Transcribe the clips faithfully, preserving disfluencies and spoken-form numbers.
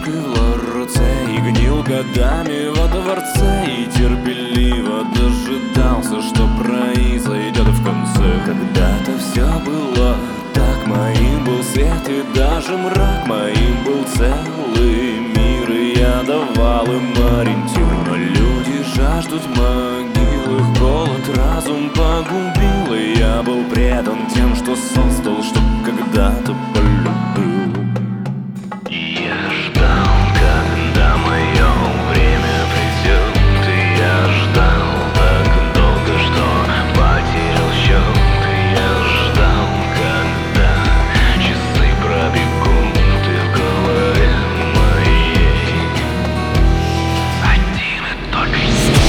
в руце и гнил годами во дворце, и терпеливо дожидался, что произойдет в конце. Когда-то все было так, моим был свет и даже мрак, моим был целый мир, и я давал им ориентир. Но люди жаждут могилы, голод разум погубил, и я был предан тем, что создал, что когда-то полюбил. Я ждал, когда мое время придет, и я ждал так долго, что потерял счет. Я ждал, когда часы пробегут, и в голове моей один и только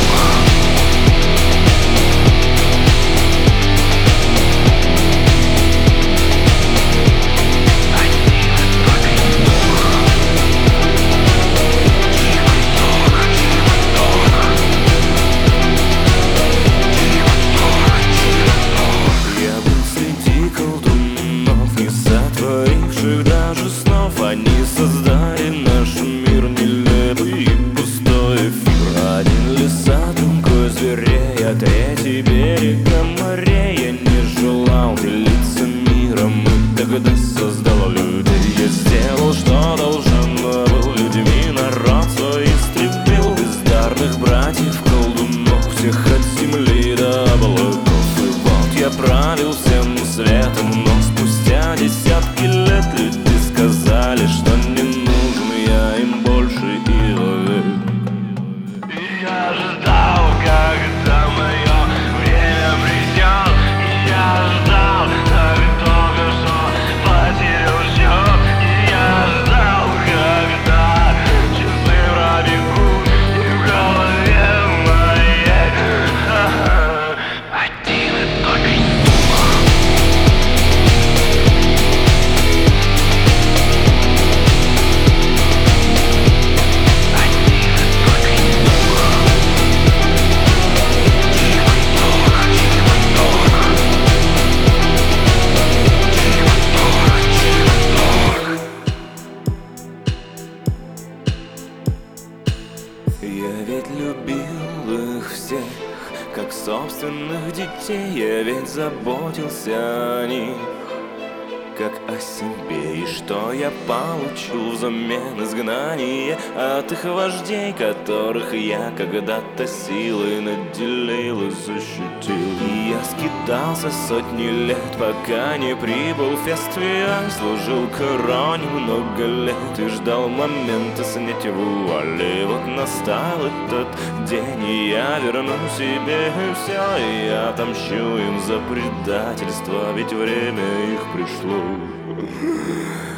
даже снов. Они создали наш мир нелепый и пустой эфир. Один леса, другой зверей, а третий берега морей. Я не желал делиться миром, и тогда создал людей. Я сделал, что должен был, людьми народ свой истребил. Бездарных братьев, колдунов, всех от земли до облаков. И вот я правил всем светом, но спустя десятки лет люди сказали, что не нужен я им больше и вовек. Я ждал, когда мое время придет, и я ждал так долго, что потерял счет. И я ждал, когда часы пробегут, и в голове моей один и только Я ведь любил их всех, как собственных детей. Я ведь заботился о них, как о себе. И что я получу взамен? Изгнание от их вождей, которых я когда-то силой наделил и защитил. И я скитался сотни лет, пока не прибыл фестиваль. Служил короне много лет и ждал момента снять вуаль. И вот настал этот день, и я верну себе все. И я отомщу им за предательство, ведь время их пришло.